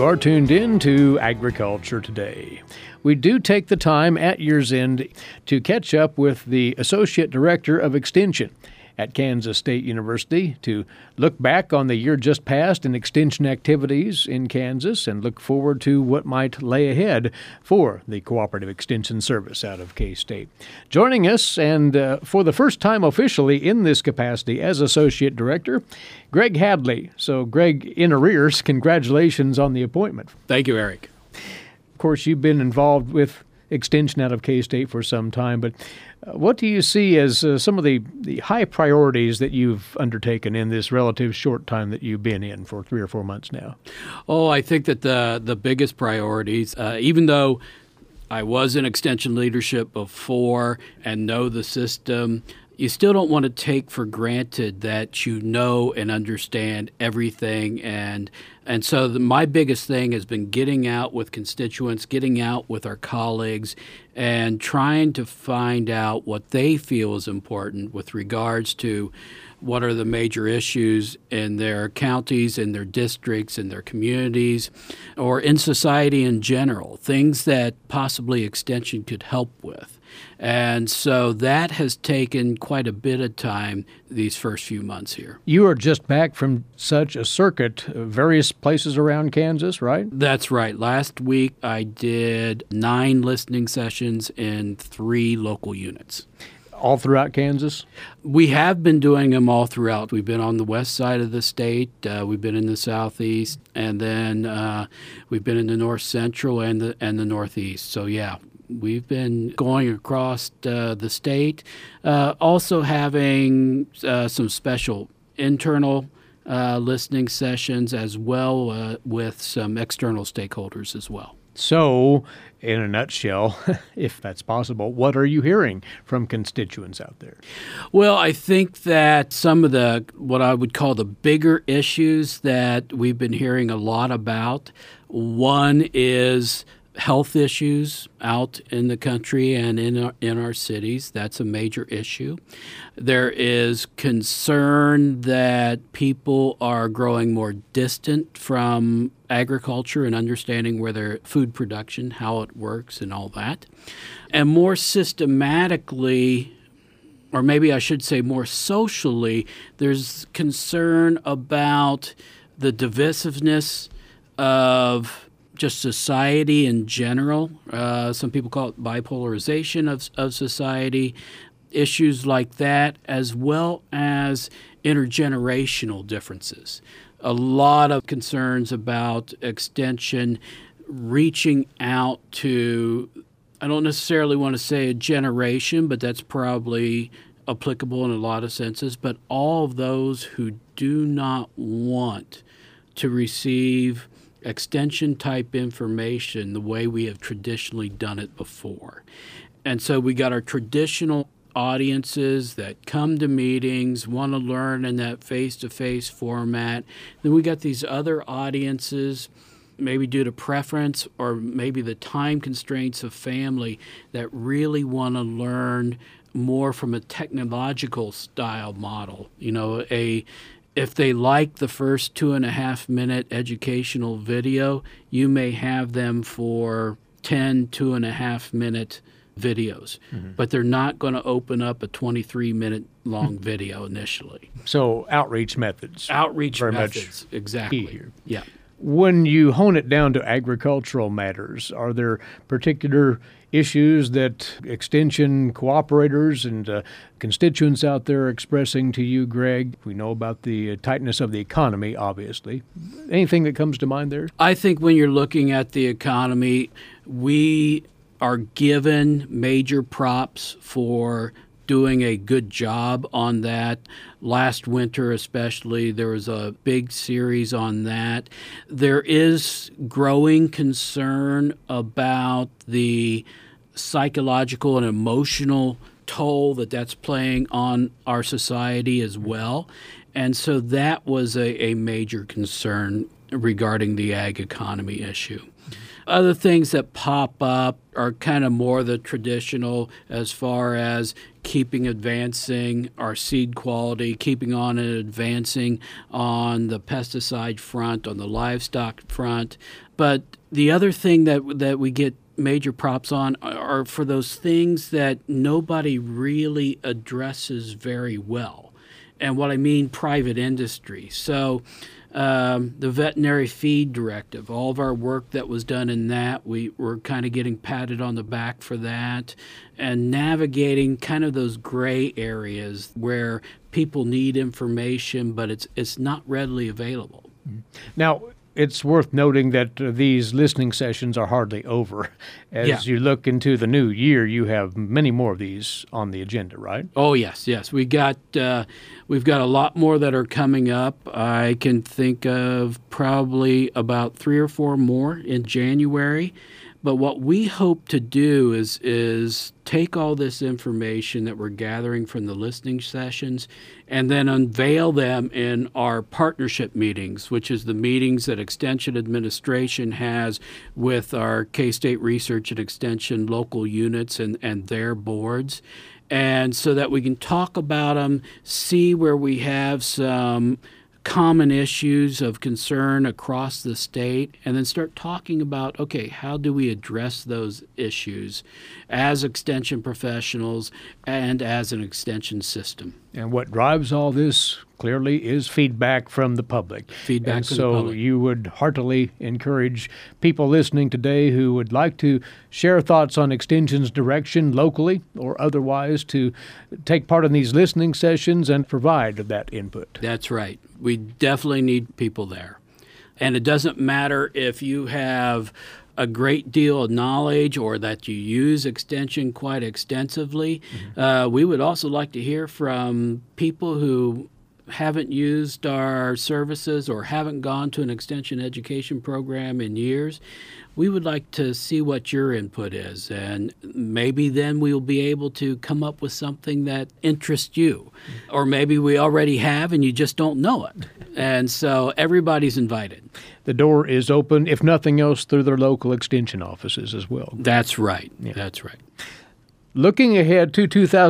are tuned in to Agriculture Today. We do take the time at year's end to catch up with the Associate Director of Extension at Kansas State University to look back on the year just passed in extension activities in Kansas and look forward to what might lay ahead for the Cooperative Extension Service out of K-State. Joining us, and for the first time officially in this capacity as Associate Director, Greg Hadley. So, Greg, in arrears, congratulations on the appointment. Thank you, Eric. Of course, you've been involved with extension out of K-State for some time, but what do you see as some of the high priorities that you've undertaken in this relative short time that you've been in for 3 or 4 months now? Oh, I think that the biggest priorities, even though I was in extension leadership before and know the system, you still don't want to take for granted that you know and understand everything. And so my biggest thing has been getting out with constituents, getting out with our colleagues, and trying to find out what they feel is important with regards to what are the major issues in their counties, in their districts, in their communities, or in society in general, things that possibly Extension could help with. And so that has taken quite a bit of time these first few months here. You are just back from such a circuit, various places around Kansas, right? That's right. Last week I did 9 listening sessions in 3 local units. All throughout Kansas? We have been doing them all throughout. We've been on the west side of the state, we've been in the southeast, and then we've been in the north central and the northeast. So yeah, we've been going across the state, also having some special internal listening sessions as well with some external stakeholders as well. So, in a nutshell, if that's possible, what are you hearing from constituents out there? Well, I think that some of the, what I would call the bigger issues that we've been hearing a lot about, one is health issues out in the country and in our cities. That's a major issue. There is concern that people are growing more distant from agriculture and understanding where their food production, how it works and all that. And more systematically, or maybe I should say more socially, there's concern about the divisiveness of just society in general. Some people call it bipolarization of society, issues like that, as well as intergenerational differences. A lot of concerns about extension reaching out to, I don't necessarily want to say a generation, but that's probably applicable in a lot of senses, but all of those who do not want to receive extension-type information the way we have traditionally done it before. And so we got our traditional audiences that come to meetings, want to learn in that face-to-face format. Then we got these other audiences, maybe due to preference or maybe the time constraints of family, that really want to learn more from a technological style model. You know, if they like the first 2.5-minute educational video, you may have them for 10 2.5-minute videos, but they're not going to open up a 23-minute long video initially. So outreach methods. Outreach very methods, much exactly. Key here. Yeah. When you hone it down to agricultural matters, are there particular issues that extension cooperators and constituents out there are expressing to you, Greg? We know about the tightness of the economy, obviously. Anything that comes to mind there? I think when you're looking at the economy, we are given major props for doing a good job on that. Last winter especially, there was a big series on that. There is growing concern about the psychological and emotional toll that's playing on our society as well. And so that was a major concern regarding the ag economy issue. Other things that pop up are kind of more the traditional as far as keeping advancing our seed quality, keeping on and advancing on the pesticide front, on the livestock front. But the other thing that we get major props on are for those things that nobody really addresses very well. And what I mean, private industry. So the veterinary feed directive, all of our work that was done in that, we were kind of getting patted on the back for that, and navigating kind of those gray areas where people need information, but it's not readily available. Now, it's worth noting that these listening sessions are hardly over. As you look into the new year, you have many more of these on the agenda, right? Oh, yes. We've got a lot more that are coming up. I can think of probably about 3 or 4 more in January. But what we hope to do is take all this information that we're gathering from the listening sessions and then unveil them in our partnership meetings, which is the meetings that Extension Administration has with our K-State Research and Extension local units and their boards. And so that we can talk about them, see where we have some common issues of concern across the state, and then start talking about, okay, how do we address those issues as extension professionals and as an extension system. And what drives all this clearly is feedback from the public. Feedback from the public. So you would heartily encourage people listening today who would like to share thoughts on Extension's direction locally or otherwise to take part in these listening sessions and provide that input. That's right. We definitely need people there. And it doesn't matter if you have a great deal of knowledge or that you use Extension quite extensively. We would also like to hear from people who haven't used our services or haven't gone to an extension education program in years. We would like to see what your input is, and maybe then we'll be able to come up with something that interests you. Or maybe we already have and you just don't know it. And so everybody's invited. The door is open, if nothing else, through their local extension offices as well. That's right. Yeah. That's right. Looking ahead to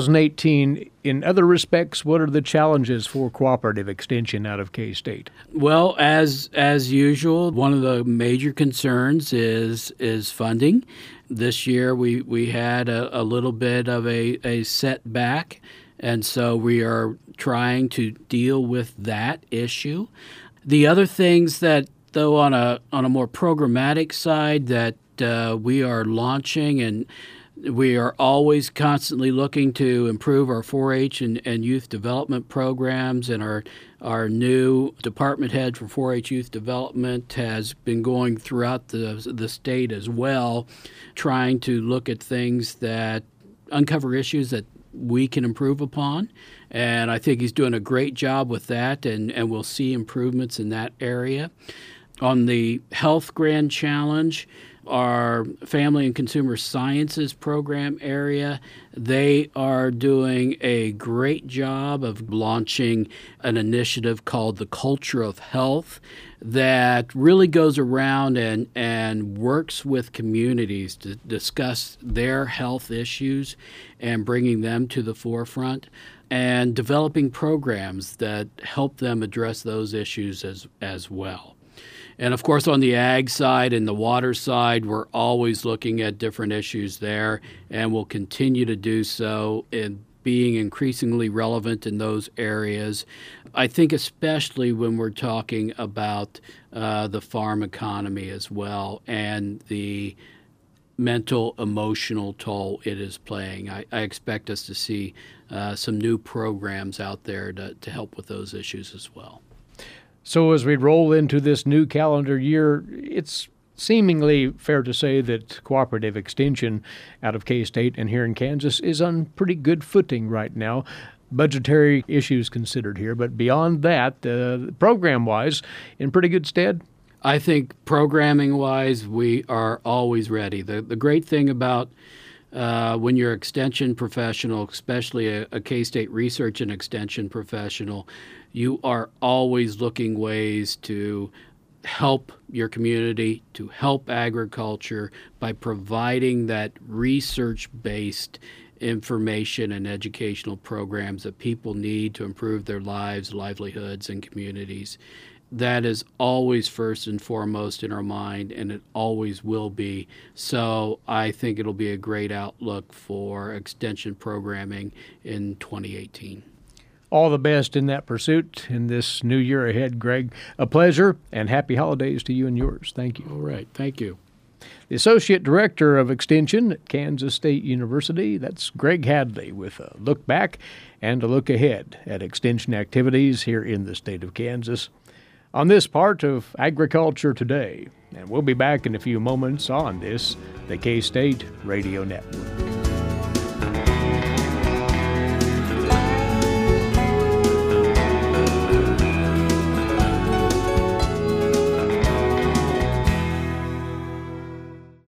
2018, in other respects, what are the challenges for cooperative extension out of K-State? Well, as usual, one of the major concerns is funding. This year we had a little bit of a setback, and so we are trying to deal with that issue. The other things that, though, on a more programmatic side that we are launching, and we are always constantly looking to improve our 4-H and youth development programs, and our new department head for 4-H youth development has been going throughout the state as well, trying to look at things that uncover issues that we can improve upon. And I think he's doing a great job with that, and we'll see improvements in that area. On the Health Grand Challenge, our Family and Consumer Sciences program area, they are doing a great job of launching an initiative called the Culture of Health that really goes around and works with communities to discuss their health issues and bringing them to the forefront and developing programs that help them address those issues as well. And, of course, on the ag side and the water side, we're always looking at different issues there, and we'll continue to do so in being increasingly relevant in those areas. I think especially when we're talking about the farm economy as well and the mental, emotional toll it is playing. I expect us to see some new programs out there to help with those issues as well. So as we roll into this new calendar year, it's seemingly fair to say that cooperative extension out of K-State and here in Kansas is on pretty good footing right now, budgetary issues considered here. But beyond that, program-wise, in pretty good stead? I think programming-wise, we are always ready. The great thing about when you're an extension professional, especially a K-State research and extension professional, you are always looking ways to help your community, to help agriculture by providing that research-based information and educational programs that people need to improve their lives, livelihoods, and communities. that is always first and foremost in our mind, and it always will be. So I think it'll be a great outlook for extension programming in 2018. All the best in that pursuit in this new year ahead, Greg. A pleasure, and happy holidays to you and yours. Thank you. All right. Thank you. The Associate Director of Extension at Kansas State University, that's Greg Hadley, with a look back and a look ahead at Extension activities here in the state of Kansas on this part of Agriculture Today. And we'll be back in a few moments on this, the K-State Radio Network.